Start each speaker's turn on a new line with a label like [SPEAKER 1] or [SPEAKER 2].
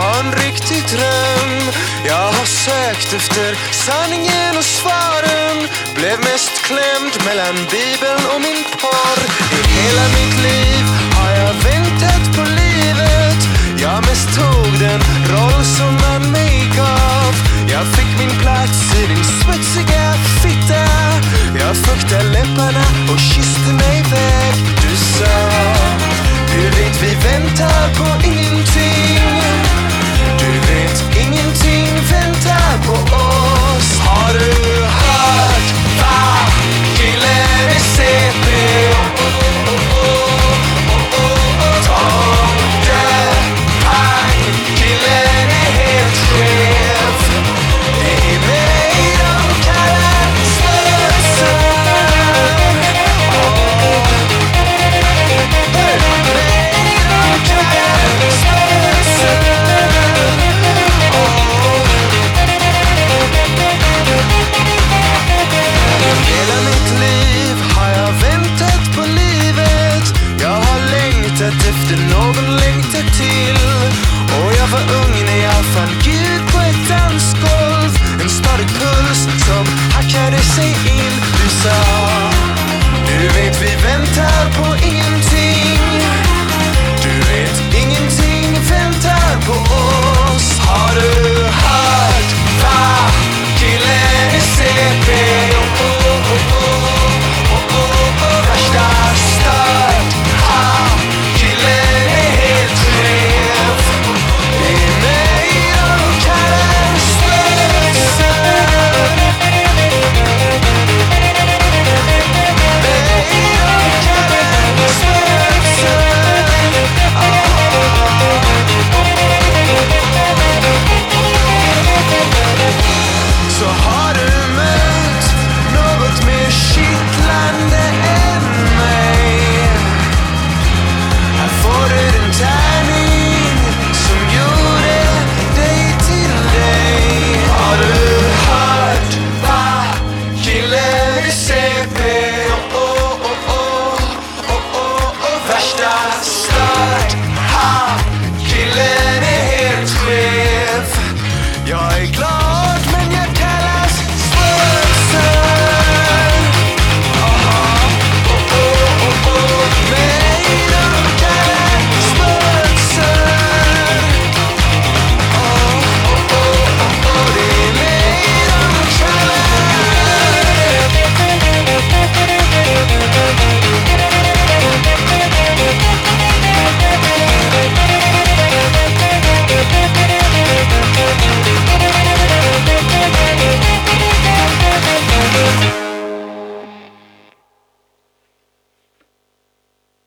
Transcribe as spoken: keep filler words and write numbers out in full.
[SPEAKER 1] var en riktig dröm. Jag har sökt efter sanningen och svaren, blev mest klämd mellan Bibeln och min porr. I hela mitt liv har jag väntat på livet. Jag mest tog den roll som man mig gav. Jag fick min plats i din smutsiga fitta. Jag fuktade läpparna och kysste